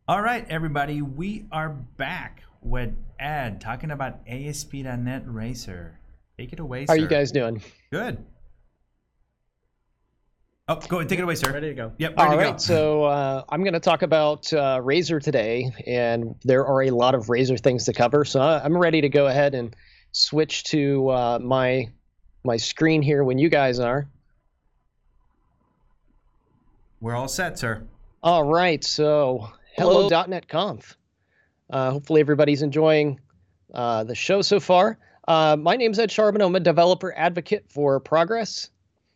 All right, everybody, we are back with Ed talking about ASP.NET Razor. Take it away, How sir. are you guys doing? Good. Oh, go ahead, take it away, sir. Ready to go. Yep, ready All to right, go. so I'm going to talk about Razor today, and there are a lot of Razor things to cover. So I'm ready to go ahead and switch to my screen here when you guys are. We're all set, sir. All right, so hello, .NET Conf. Hopefully everybody's enjoying the show so far. My name's Ed Charbonneau. I'm a developer advocate for Progress.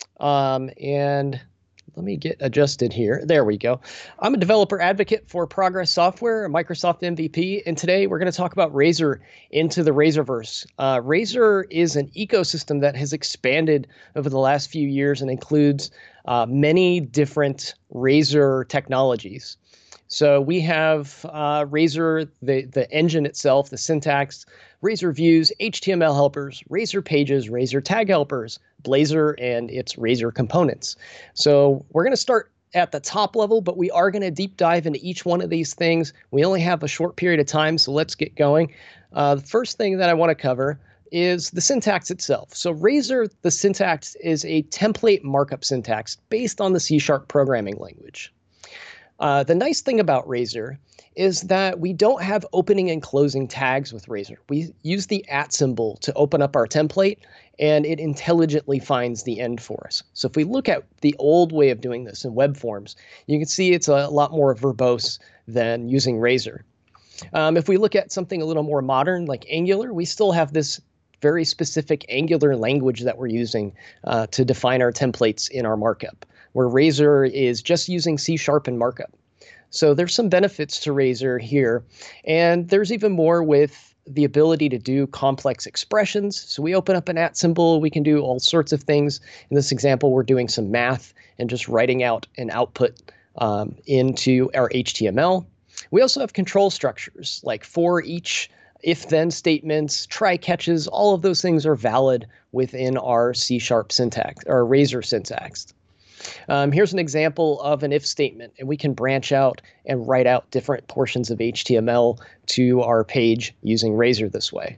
And let me get adjusted here. There we go. I'm a developer advocate for Progress Software, a Microsoft MVP, and today we're going to talk about Razor into the Razorverse. Razor is an ecosystem that has expanded over the last few years and includes many different Razor technologies. So we have Razor, the engine itself, the syntax, Razor views, HTML helpers, Razor pages, Razor tag helpers, Blazor, and its Razor components. So we're going to start at the top level, but we are going to deep dive into each one of these things. We only have a short period of time, so let's get going. The first thing that I want to cover is the syntax itself. So Razor, the syntax is a template markup syntax based on the C# programming language. The nice thing about Razor is that we don't have opening and closing tags with Razor. We use the @ symbol to open up our template, and it intelligently finds the end for us. So if we look at the old way of doing this in web forms, you can see it's a lot more verbose than using Razor. If we look at something a little more modern like Angular, we still have this very specific Angular language that we're using to define our templates in our markup, where Razor is just using C# and markup. So there's some benefits to Razor here, and there's even more with the ability to do complex expressions. So we open up an @ symbol, we can do all sorts of things. In this example, we're doing some math and just writing out an output into our HTML. We also have control structures like for each, if-then statements, try catches, all of those things are valid within our C# syntax, or Razor syntax. Here's an example of an if statement, and we can branch out and write out different portions of HTML to our page using Razor this way.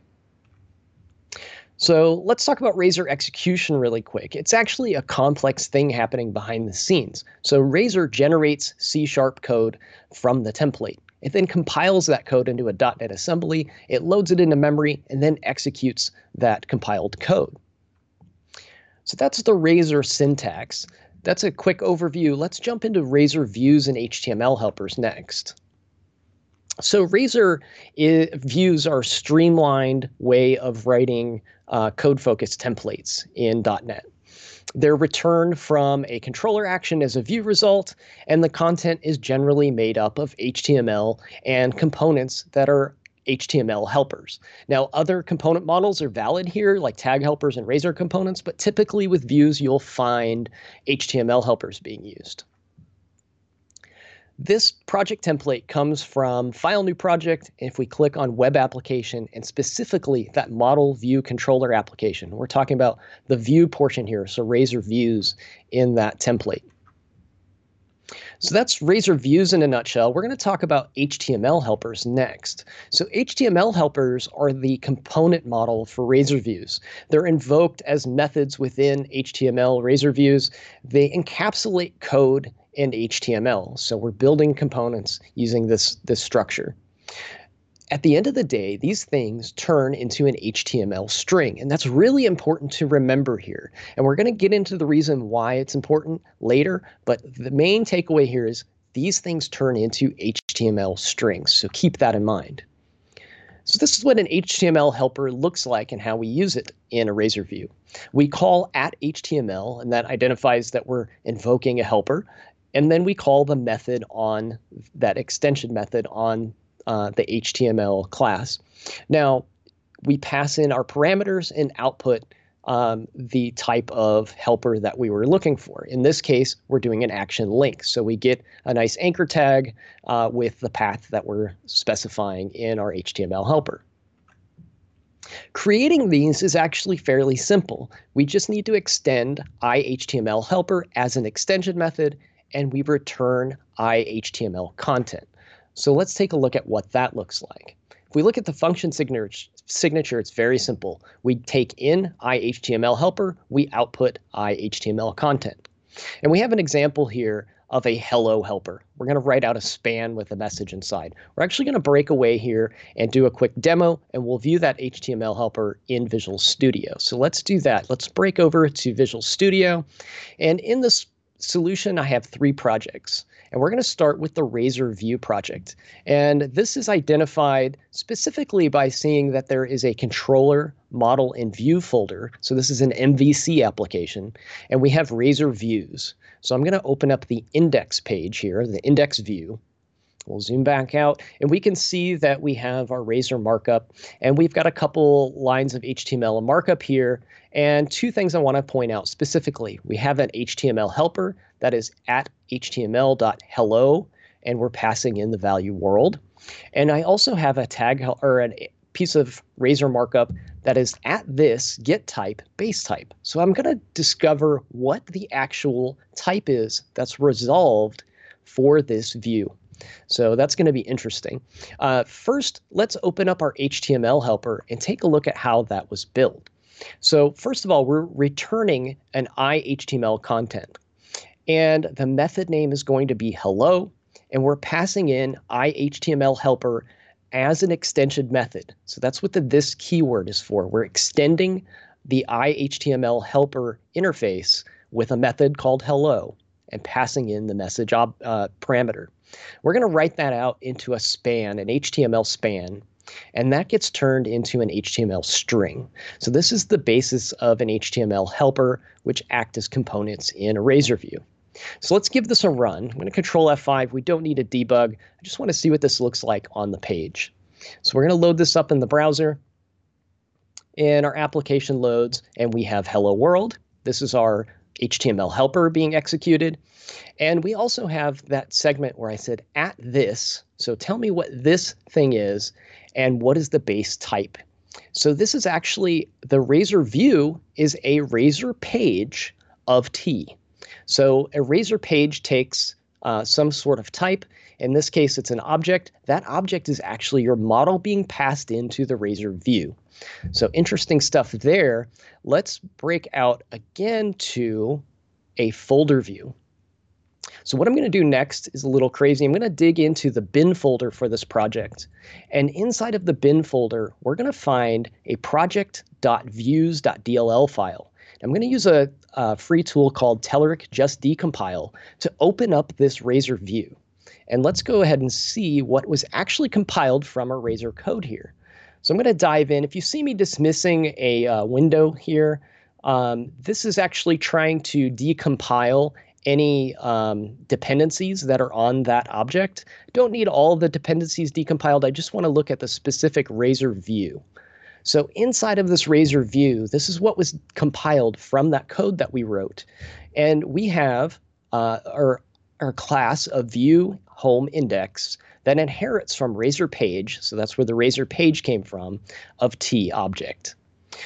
So let's talk about Razor execution really quick. It's actually a complex thing happening behind the scenes. So Razor generates C# code from the template. It then compiles that code into a .NET assembly, it loads it into memory, and then executes that compiled code. So that's the Razor syntax. That's a quick overview. Let's jump into Razor views and HTML helpers next. So Razor views are a streamlined way of writing code-focused templates in .NET. They're returned from a controller action as a view result, and the content is generally made up of HTML and components that are HTML helpers. Now, other component models are valid here, like tag helpers and Razor components, but typically with views, you'll find HTML helpers being used. This project template comes from File New Project. If we click on Web Application, and specifically that Model View Controller application, we're talking about the view portion here, so Razor views in that template. So that's Razor views in a nutshell. We're going to talk about HTML helpers next. So HTML helpers are the component model for Razor views. They're invoked as methods within HTML Razor views. They encapsulate code in HTML. So we're building components using this structure. At the end of the day, these things turn into an HTML string, and that's really important to remember here. And we're going to get into the reason why it's important later, but the main takeaway here is these things turn into HTML strings, so keep that in mind. So this is what an HTML helper looks like and how we use it in a Razor view. We call @HTML, and that identifies that we're invoking a helper, and then we call the method on that extension method on the HTML class. Now, we pass in our parameters and output the type of helper that we were looking for. In this case, we're doing an action link. So we get a nice anchor tag with the path that we're specifying in our HTML helper. Creating these is actually fairly simple. We just need to extend iHTML helper as an extension method, and we return iHTML content. So let's take a look at what that looks like. If we look at the function signature, it's very simple. We take in iHTML helper, we output iHTML content. And we have an example here of a hello helper. We're going to write out a span with a message inside. We're actually going to break away here and do a quick demo, and we'll view that HTML helper in Visual Studio. So let's do that. Let's break over to Visual Studio. And in this solution, I have 3 projects. And we're going to start with the Razor View project. And this is identified specifically by seeing that there is a controller, model, and view folder. So this is an MVC application. And we have Razor Views. So I'm going to open up the index page here, the index view. We'll zoom back out, and we can see that we have our Razor markup, and we've got a couple lines of HTML markup here. And 2 things I want to point out specifically. We have an HTML helper that is at html.hello, and we're passing in the value world. And I also have a tag or a piece of Razor markup that is at this get type base type. So I'm going to discover what the actual type is that's resolved for this view. So that's going to be interesting. First, let's open up our HTML helper and take a look at how that was built. So first of all, we're returning an iHTML content. And the method name is going to be hello. And we're passing in iHTML helper as an extension method. So that's what this keyword is for. We're extending the iHTML helper interface with a method called hello and passing in the message parameter. We're going to write that out into a span, an HTML span, and that gets turned into an HTML string. So this is the basis of an HTML helper, which act as components in a Razor view. So let's give this a run. I'm going to Control F5. We don't need a debug. I just want to see what this looks like on the page. So we're going to load this up in the browser, and our application loads, and we have Hello World. This is our HTML helper being executed. And we also have that segment where I said at this. So tell me what this thing is and what is the base type. So this is actually the Razor view is a Razor page of T. So a Razor page takes some sort of type. In this case, it's an object. That object is actually your model being passed into the Razor view. So interesting stuff there. Let's break out again to a folder view. So what I'm going to do next is a little crazy. I'm going to dig into the bin folder for this project. And inside of the bin folder, we're going to find a project.views.dll file. I'm going to use a free tool called Telerik Just Decompile to open up this Razor view. And let's go ahead and see what was actually compiled from our Razor code here. So I'm going to dive in. If you see me dismissing a window here, this is actually trying to decompile any dependencies that are on that object. Don't need all the dependencies decompiled. I just want to look at the specific Razor view. So inside of this Razor view, this is what was compiled from that code that we wrote. And we have our class of view home index that inherits from Razor page. So that's where the Razor page came from of T object.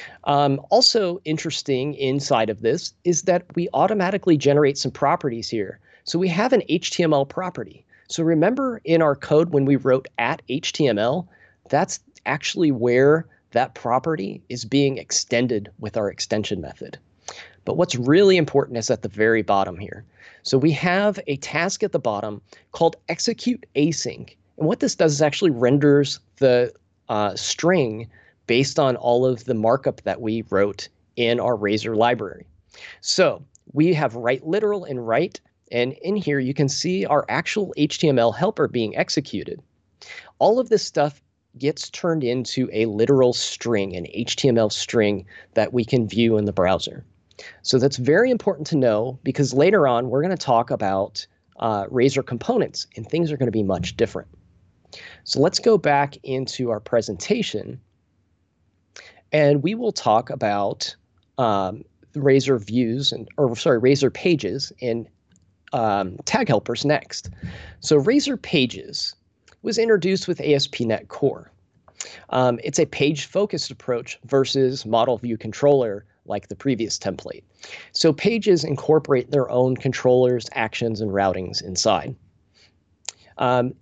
Also interesting inside of this is that we automatically generate some properties here. So we have an HTML property. So remember in our code when we wrote at HTML, that's actually where that property is being extended with our extension method. But what's really important is at the very bottom here. So we have a task at the bottom called execute async. And what this does is actually renders the string based on all of the markup that we wrote in our Razor library. So we have write literal and write, and in here you can see our actual HTML helper being executed. All of this stuff gets turned into a literal string, an HTML string that we can view in the browser. So that's very important to know because later on we're going to talk about Razor components and things are going to be much different. So let's go back into our presentation. And we will talk about Razor views Razor pages and tag helpers next. So Razor pages was introduced with ASP.NET Core. It's a page-focused approach versus model view controller like the previous template. So pages incorporate their own controllers, actions, and routings inside. It's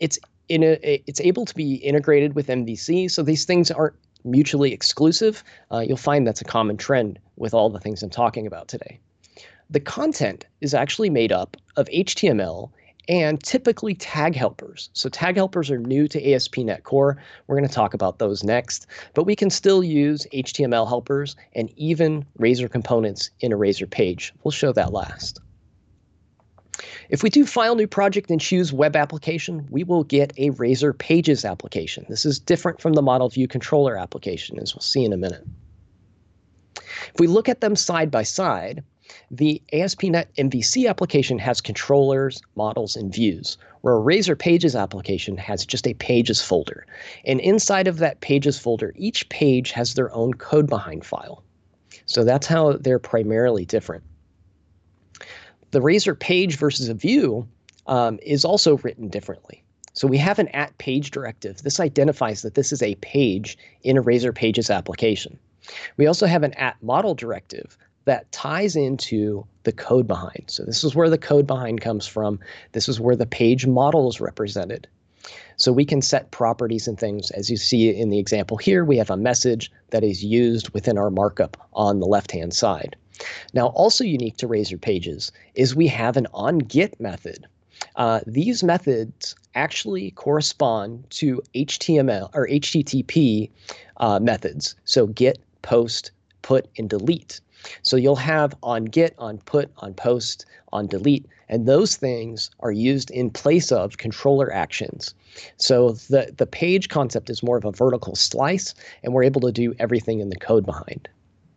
it's able to be integrated with MVC, so these things aren't mutually exclusive. You'll find that's a common trend with all the things I'm talking about today. The content is actually made up of HTML and typically tag helpers. So tag helpers are new to ASP.NET Core. We're going to talk about those next, but we can still use HTML helpers and even Razor components in a Razor page. We'll show that last. If we do File New Project and choose Web Application, we will get a Razor Pages application. This is different from the Model View Controller application, as we'll see in a minute. If we look at them side by side, the ASP.NET MVC application has controllers, models, and views, where a Razor Pages application has just a Pages folder. And inside of that Pages folder, each page has their own code behind file. So that's how they're primarily different. The Razor page versus a view is also written differently. So we have an @page directive. This identifies that this is a page in a Razor Pages application. We also have an @model directive that ties into the code behind. So this is where the code behind comes from. This is where the page model is represented. So we can set properties and things. As you see in the example here, we have a message that is used within our markup on the left-hand side. Now, also unique to Razor Pages is we have an onGet method. These methods actually correspond to HTML or HTTP methods. So get, post, put, and delete. So you'll have onGet, onPut, onPost, onDelete, and those things are used in place of controller actions. So the page concept is more of a vertical slice, and we're able to do everything in the code behind.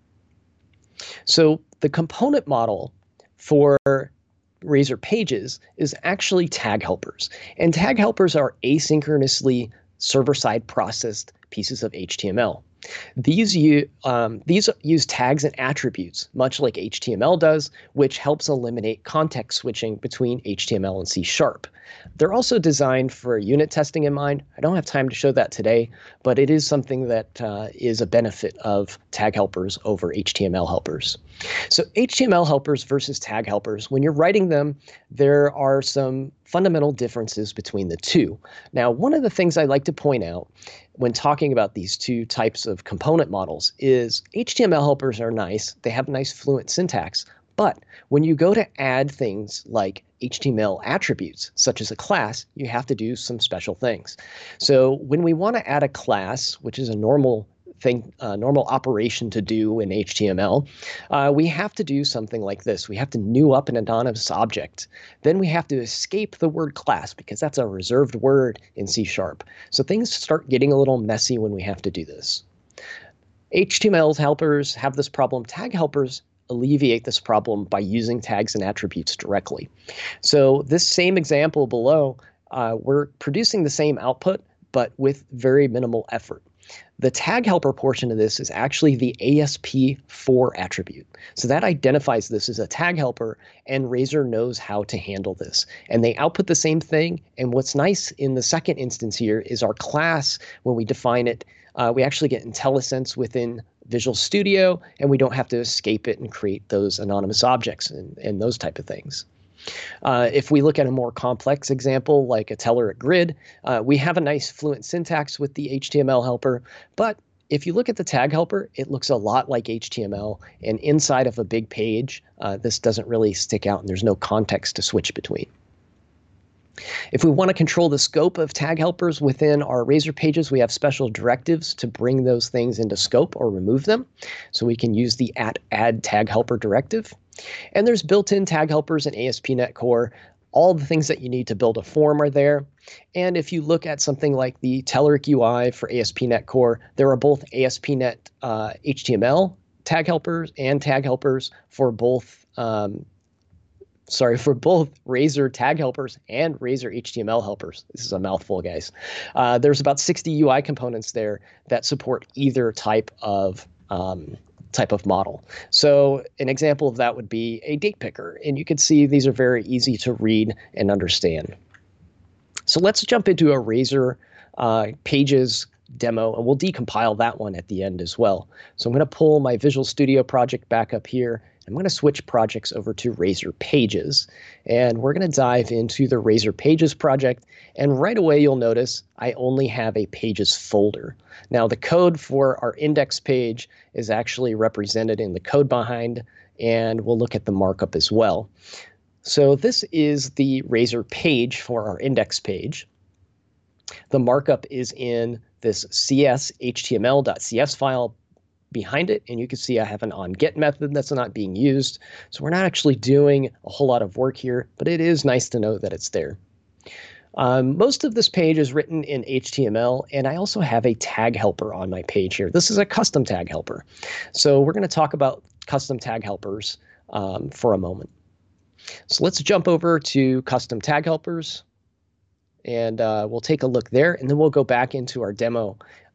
So the component model for Razor Pages is actually tag helpers. And tag helpers are asynchronously server-side processed pieces of HTML. These use tags and attributes, much like HTML does, which helps eliminate context switching between HTML and C#. They're also designed for unit testing in mind. I don't have time to show that today, but it is something that is a benefit of tag helpers over HTML helpers. So HTML helpers versus tag helpers, when you're writing them, there are some fundamental differences between the two. Now, one of the things I like to point out when talking about these two types of component models is HTML helpers are nice. They have nice fluent syntax. But when you go to add things like HTML attributes, such as a class, you have to do some special things. So when we want to add a class, which is a normal thing, normal operation to do in HTML, we have to do something like this. We have to new up an anonymous object. Then we have to escape the word class because that's a reserved word in C#. So things start getting a little messy when we have to do this. HTML helpers have this problem. Tag helpers alleviate this problem by using tags and attributes directly. So this same example below, we're producing the same output, but with very minimal effort. The tag helper portion of this is actually the ASP4 attribute. So that identifies this as a tag helper, and Razor knows how to handle this. And they output the same thing. And what's nice in the second instance here is our class, when we define it, we actually get IntelliSense within Visual Studio, and we don't have to escape it and create those anonymous objects and those type of things. If we look at a more complex example like a Telerik grid, we have a nice fluent syntax with the HTML helper, but if you look at the tag helper, it looks a lot like HTML, and inside of a big page, this doesn't really stick out and there's no context to switch between. If we want to control the scope of tag helpers within our Razor Pages, we have special directives to bring those things into scope or remove them. So we can use the @add tag helper directive. And there's built-in tag helpers in ASP.NET Core. All the things that you need to build a form are there. And if you look at something like the Telerik UI for ASP.NET Core, there are both ASP.NET HTML tag helpers and tag helpers for both for both Razor tag helpers and Razor HTML helpers. This is a mouthful, guys. There's about 60 UI components there that support either type of model. So an example of that would be a date picker, and you can see these are very easy to read and understand. So let's jump into a Razor Pages demo, and we'll decompile that one at the end as well. So I'm going to pull my Visual Studio project back up here, I'm going to switch projects over to Razor Pages, and we're going to dive into the Razor Pages project. And right away, you'll notice I only have a Pages folder. Now, the code for our index page is actually represented in the code behind, and we'll look at the markup as well. So this is the Razor page for our index page. The markup is in this cs.html.cs file behind it, and you can see I have an onGet method that's not being used. So we're not actually doing a whole lot of work here, but it is nice to know that it's there. Most of this page is written in HTML, and I also have a tag helper on my page here. This is a custom tag helper. So we're going to talk about custom tag helpers for a moment. So let's jump over to custom tag helpers, and we'll take a look there, and then we'll go back into our demo.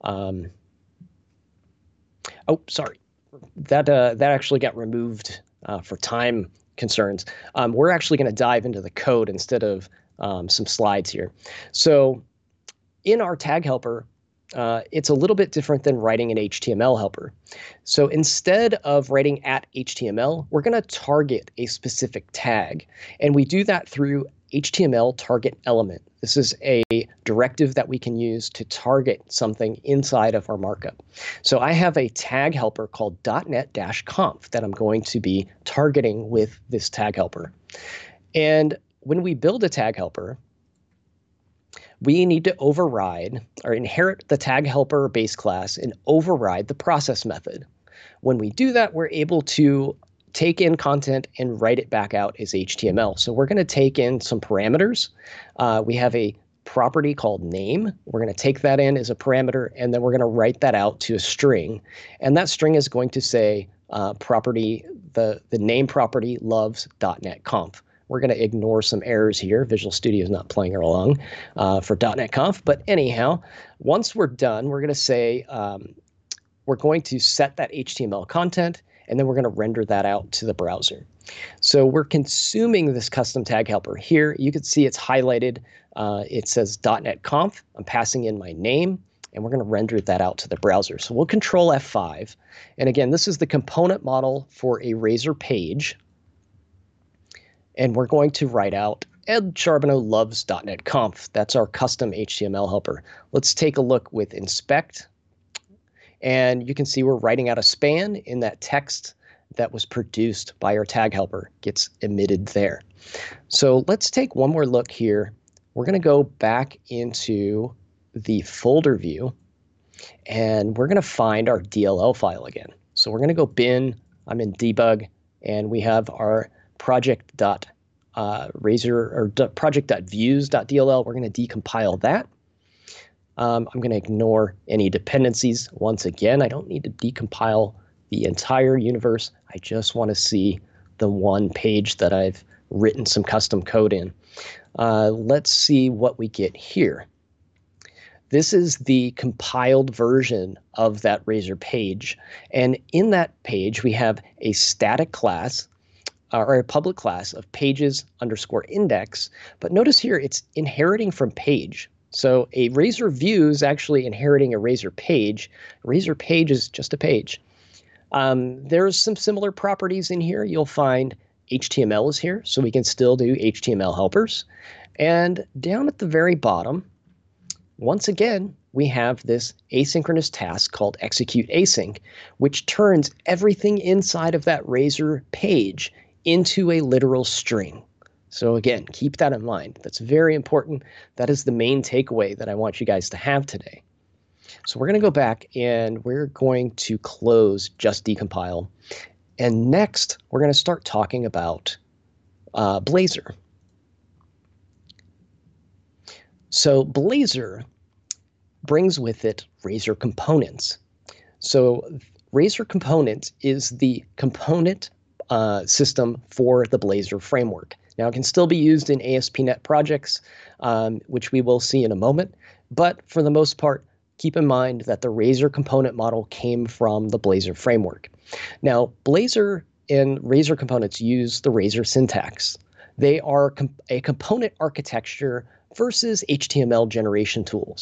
Oh, sorry, that actually got removed for time concerns. We're actually going to dive into the code instead of some slides here. So in our tag helper, it's a little bit different than writing an HTML helper. So instead of writing @HTML, we're going to target a specific tag, and we do that through HTML target element. This is a directive that we can use to target something inside of our markup. So I have a tag helper called .NET-conf that I'm going to be targeting with this tag helper. And when we build a tag helper, we need to override or inherit the tag helper base class and override the process method. When we do that, we're able to take in content and write it back out as HTML. So we're going to take in some parameters. We have a property called name. We're going to take that in as a parameter, and then we're going to write that out to a string. And that string is going to say the name property loves .NET-conf. We're going to ignore some errors here. Visual Studio is not playing along for .NET-conf. But anyhow, once we're done, we're going to say we're going to set that HTML content, and then we're going to render that out to the browser. So we're consuming this custom tag helper here. You can see it's highlighted. It says .NET-conf. I'm passing in my name, and we're going to render that out to the browser. So we'll Control F5. And again, this is the component model for a Razor page. And we're going to write out Ed Charbonneau loves .NET-conf. That's our custom HTML helper. Let's take a look with inspect. And you can see we're writing out a span in that text that was produced by our tag helper gets emitted there. So let's take one more look here. We're going to go back into the folder view, and we're going to find our DLL file again. So we're going to go bin. I'm in debug, and we have our project.views.dll. We're going to decompile that. I'm going to ignore any dependencies. Once again, I don't need to decompile the entire universe. I just want to see the one page that I've written some custom code in. Let's see what we get here. This is the compiled version of that Razor page. And in that page, we have a static class or a public class of pages_index. But notice here, it's inheriting from page. So a Razor view is actually inheriting a Razor page. A Razor page is just a page. There's some similar properties in here. You'll find HTML is here, so we can still do HTML helpers. And down at the very bottom, once again, we have this asynchronous task called execute async, which turns everything inside of that Razor page into a literal string. So again, keep that in mind. That's very important. That is the main takeaway that I want you guys to have today. So we're going to go back and we're going to close just decompile. And next, we're going to start talking about Blazor. So Blazor brings with it Razor Components. So Razor Components is the component system for the Blazor framework. Now, it can still be used in ASP.NET projects, which we will see in a moment. But for the most part, keep in mind that the Razor component model came from the Blazor framework. Now, Blazor and Razor components use the Razor syntax. They are a component architecture versus HTML generation tools.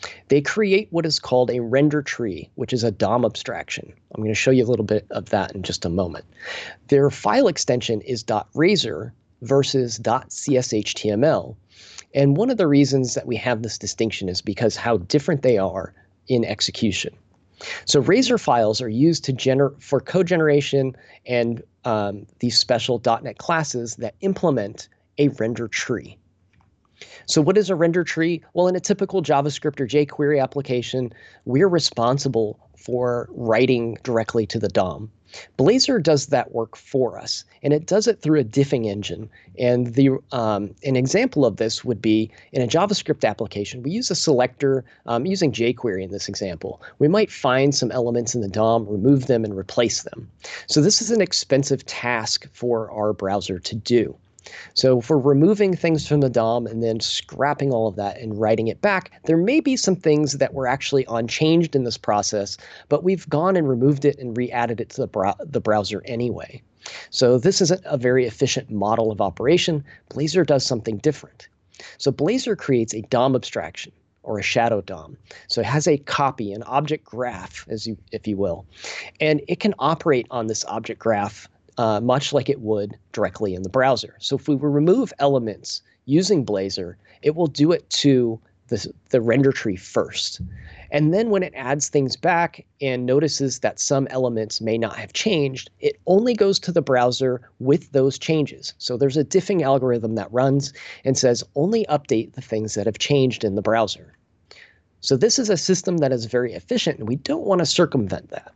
They create what is called a render tree, which is a DOM abstraction. I'm going to show you a little bit of that in just a moment. Their file extension is .razor versus .cshtml. And one of the reasons that we have this distinction is because how different they are in execution. So Razor files are used for code generation and these special .NET classes that implement a render tree. So what is a render tree? Well, in a typical JavaScript or jQuery application, we're responsible for writing directly to the DOM. Blazor does that work for us, and it does it through a diffing engine. And an example of this would be in a JavaScript application, we use a selector using jQuery in this example. We might find some elements in the DOM, remove them, and replace them. So this is an expensive task for our browser to do. So for removing things from the DOM and then scrapping all of that and writing it back, there may be some things that were actually unchanged in this process, but we've gone and removed it and re-added it to the browser anyway. So this isn't a very efficient model of operation. Blazor does something different. So Blazor creates a DOM abstraction, or a shadow DOM. So it has a copy, an object graph, if you will, and it can operate on this object graph much like it would directly in the browser. So if we remove elements using Blazor, it will do it to the render tree first. And then when it adds things back and notices that some elements may not have changed, it only goes to the browser with those changes. So there's a diffing algorithm that runs and says only update the things that have changed in the browser. So this is a system that is very efficient, and we don't want to circumvent that.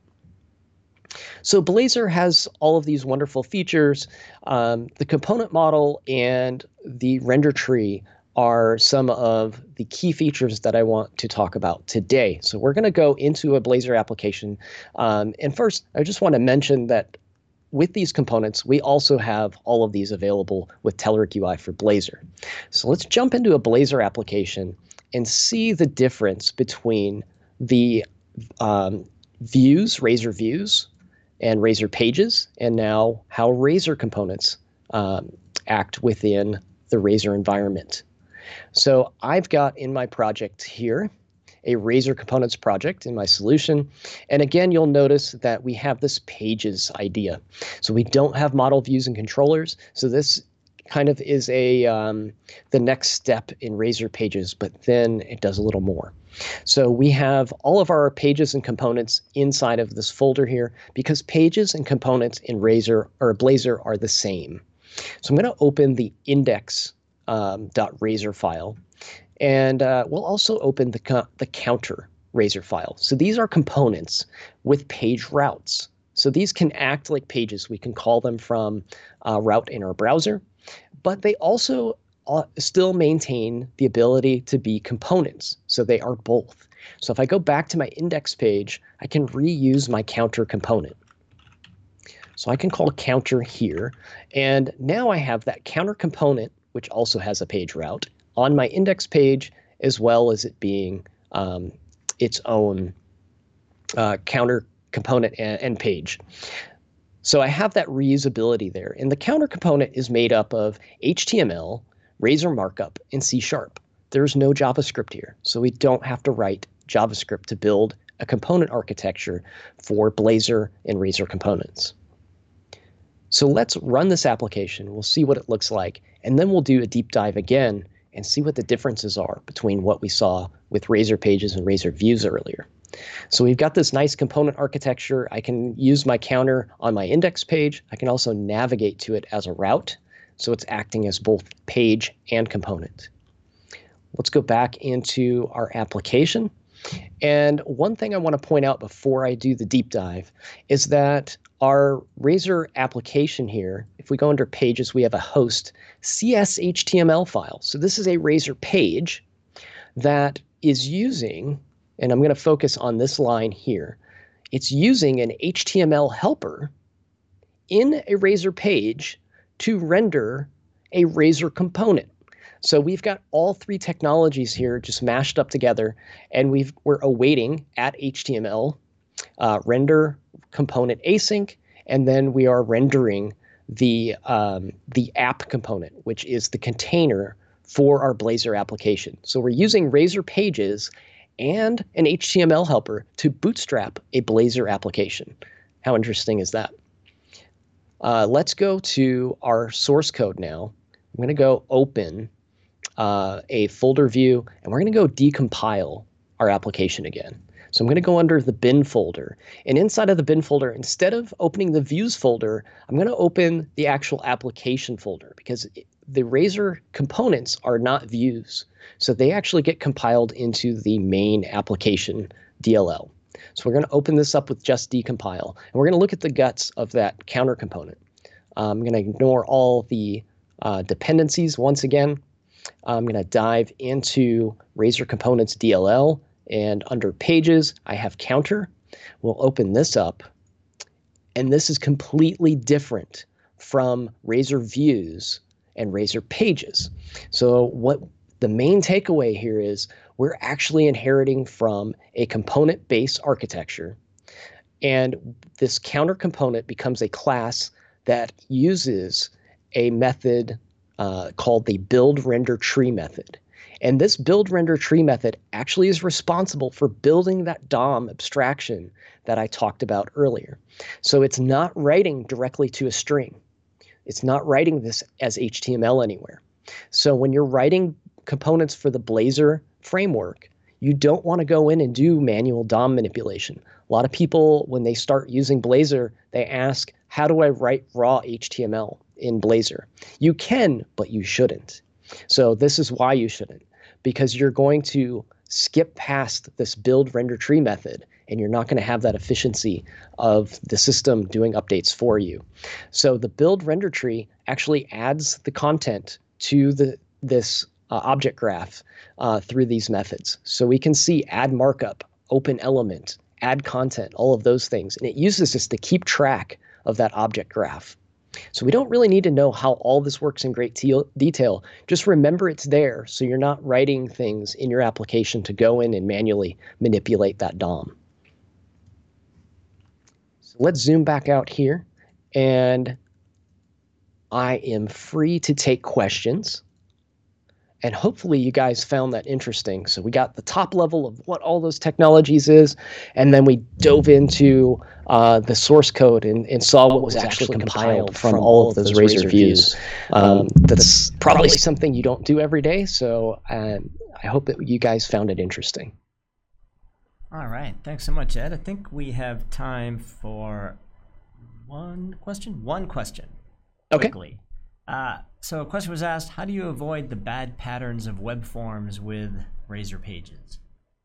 So Blazor has all of these wonderful features. The component model and the render tree are some of the key features that I want to talk about today. So we're going to go into a Blazor application. And first, I just want to mention that with these components, we also have all of these available with Telerik UI for Blazor. So let's jump into a Blazor application and see the difference between the views, Razor views, and Razor pages, and now how Razor components act within the Razor environment. So I've got in my project here a Razor components project in my solution. And again, you'll notice that we have this pages idea. So we don't have model views and controllers. So this kind of is the next step in Razor pages, but then it does a little more. So we have all of our pages and components inside of this folder here because pages and components in Razor or Blazor are the same. So I'm going to open the index.razor file, and we'll also open the counter Razor file. So these are components with page routes. So these can act like pages. We can call them from route in our browser, but they also still maintain the ability to be components. So they are both. So if I go back to my index page, I can reuse my counter component. So I can call counter here. And now I have that counter component, which also has a page route, on my index page, as well as it being its own counter component and page. So I have that reusability there. And the counter component is made up of HTML, Razor markup, and C#. There's no JavaScript here, so we don't have to write JavaScript to build a component architecture for Blazor and Razor components. So let's run this application. We'll see what it looks like, and then we'll do a deep dive again and see what the differences are between what we saw with Razor pages and Razor views earlier. So we've got this nice component architecture. I can use my counter on my index page. I can also navigate to it as a route. So it's acting as both page and component. Let's go back into our application. And one thing I want to point out before I do the deep dive is that our Razor application here, if we go under pages, we have a host CSHTML file. So this is a Razor page that is using, and I'm going to focus on this line here, it's using an HTML helper in a Razor page to render a Razor component. So we've got all three technologies here just mashed up together, and we're awaiting at HTML render component async, and then we are rendering the app component, which is the container for our Blazor application. So we're using Razor pages and an HTML helper to bootstrap a Blazor application. How interesting is that? Let's go to our source code now. I'm going to go open a folder view, and we're going to go decompile our application again. So I'm going to go under the bin folder, and inside of the bin folder, instead of opening the views folder, I'm going to open the actual application folder, because the Razor components are not views. So they actually get compiled into the main application DLL. So we're going to open this up with just decompile, and we're going to look at the guts of that counter component. I'm going to ignore all the dependencies once again. I'm going to dive into Razor Components DLL, and under Pages, I have Counter. We'll open this up, and this is completely different from Razor Views and Razor Pages. So what the main takeaway here is, we're actually inheriting from a component-based architecture, and this counter component becomes a class that uses a method called the build render tree method. And this build render tree method actually is responsible for building that DOM abstraction that I talked about earlier. So it's not writing directly to a string. It's not writing this as HTML anywhere. So when you're writing components for the Blazor framework, you don't want to go in and do manual DOM manipulation. A lot of people, when they start using Blazor, they ask, how do I write raw HTML in Blazor? You can, but you shouldn't. So this is why you shouldn't, because you're going to skip past this build render tree method, and you're not going to have that efficiency of the system doing updates for you. So the build render tree actually adds the content to this object graph through these methods. So we can see add markup, open element, add content, all of those things. And it uses this to keep track of that object graph. So we don't really need to know how all this works in great detail. Just remember it's there, so you're not writing things in your application to go in and manually manipulate that DOM. So let's zoom back out here, and I am free to take questions. And hopefully you guys found that interesting. So we got the top level of what all those technologies is, and then we dove into the source code and saw what was actually compiled from all of those Razor views. That's probably something you don't do every day, so I hope that you guys found it interesting. All right. Thanks so much, Ed. I think we have time for one question. Quickly. Okay. So a question was asked, how do you avoid the bad patterns of web forms with Razor Pages?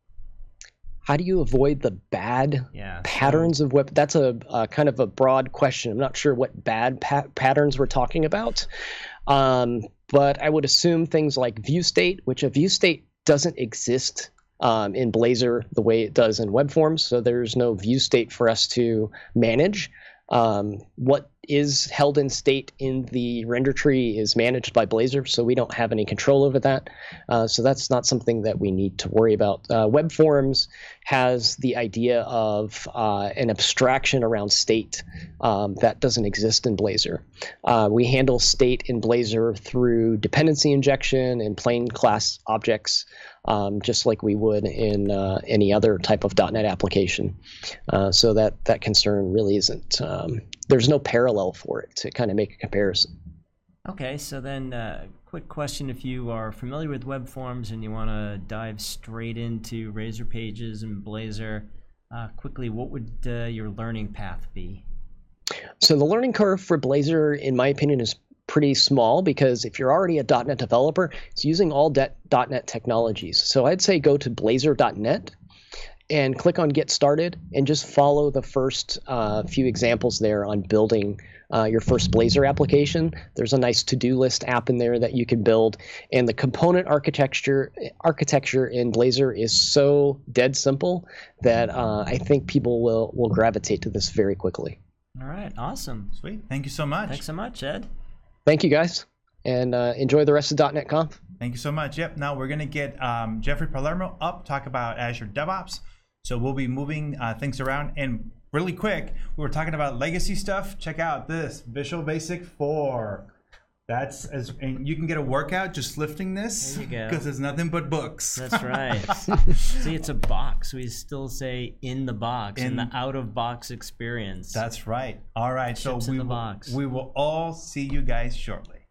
How do you avoid the bad patterns of web? That's a kind of a broad question. I'm not sure what bad patterns we're talking about. But I would assume things like view state, which a view state doesn't exist in Blazor the way it does in web forms. So there's no view state for us to manage. What is held in state in the render tree is managed by Blazor, so we don't have any control over that. So that's not something that we need to worry about. Web Forms has the idea of an abstraction around state that doesn't exist in Blazor. We handle state in Blazor through dependency injection and plain class objects, just like we would in any other type of .NET application. So that concern really isn't, there's no parallel for it to kind of make a comparison. Okay, so then quick question, if you are familiar with web forms and you want to dive straight into Razor Pages and Blazor, quickly, what would your learning path be? So the learning curve for Blazor, in my opinion, is pretty small, because if you're already a .NET developer, it's using all .NET technologies. So I'd say go to blazor.net and click on Get Started and just follow the first few examples there on building your first Blazor application. There's a nice to-do list app in there that you can build, and the component architecture in Blazor is so dead simple that I think people will gravitate to this very quickly. All right, awesome. Sweet. Thank you so much. Thanks so much, Ed. Thank you, guys, and enjoy the rest of .NET Conf. Thank you so much. Yep. Now we're going to get Jeffrey Palermo up, talk about Azure DevOps. So we'll be moving things around. And really quick, we were talking about legacy stuff. Check out this Visual Basic 4. And you can get a workout just lifting this. There you go. Because there's nothing but books. That's right. See, it's a box. We still say in the box, in the out of box experience. That's right. All right. Chips in the box. We will all see you guys shortly.